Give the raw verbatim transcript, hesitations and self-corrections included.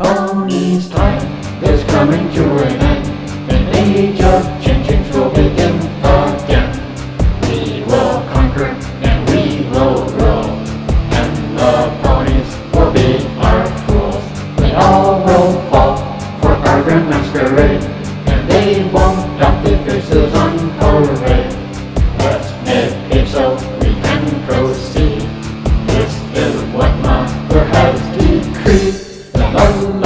ponies' time is coming to an end. An age of change will begin again. We will conquer and we will rule, and the ponies will be our fools. They all will fall for our grand masquerade, and they won't dump their faces on parade. Let's make haste so we can proceed. This is what Mother has decreed. La la la.